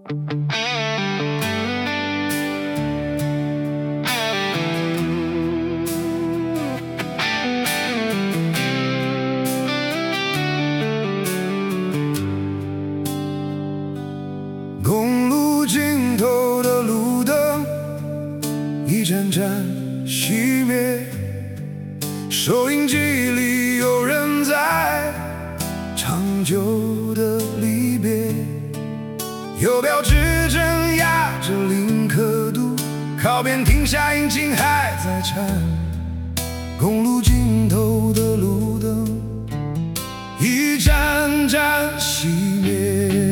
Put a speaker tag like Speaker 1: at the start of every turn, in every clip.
Speaker 1: 公路尽头的路灯一盏盏熄灭，收音机里有人在唱旧的离别，右标指针压着零刻度，靠边停下，引擎还在颤。公路尽头的路灯一盏盏熄灭。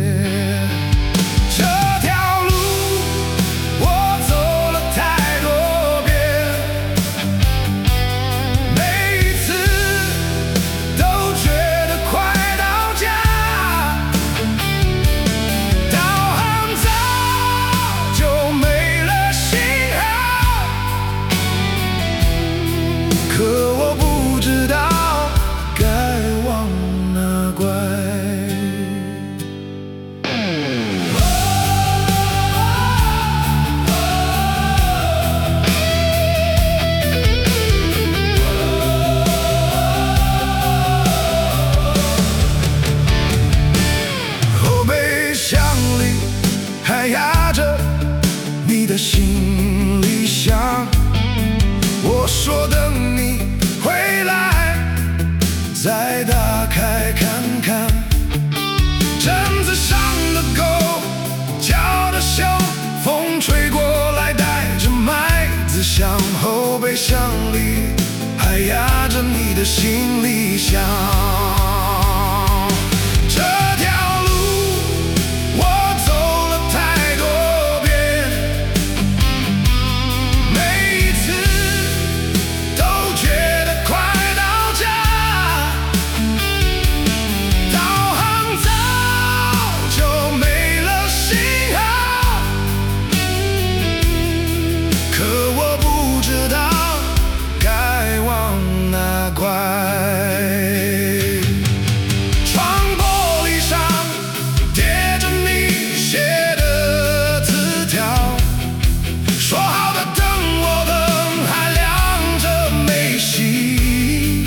Speaker 1: 可我不知道该往哪拐。后备箱里还压着你的行李箱，我说等你回来再打开看看，镇子上的狗叫的凶，风吹过来带着麦子香，后备箱里还压着你的行李箱。这条路我走了太多遍，每一次都觉得快到家，导航早就没了信号，可我不知道该往哪拐。窗玻璃上贴着你写的字条，说好的等我们还亮着没熄，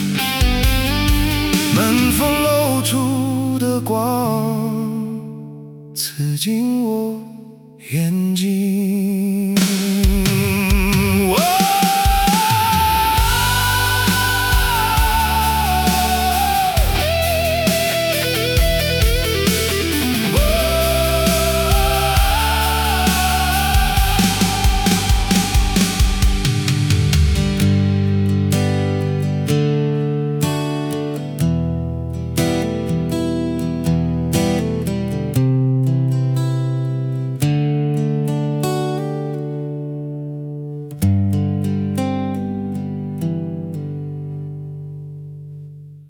Speaker 1: 门缝露出的光刺进我眼睛。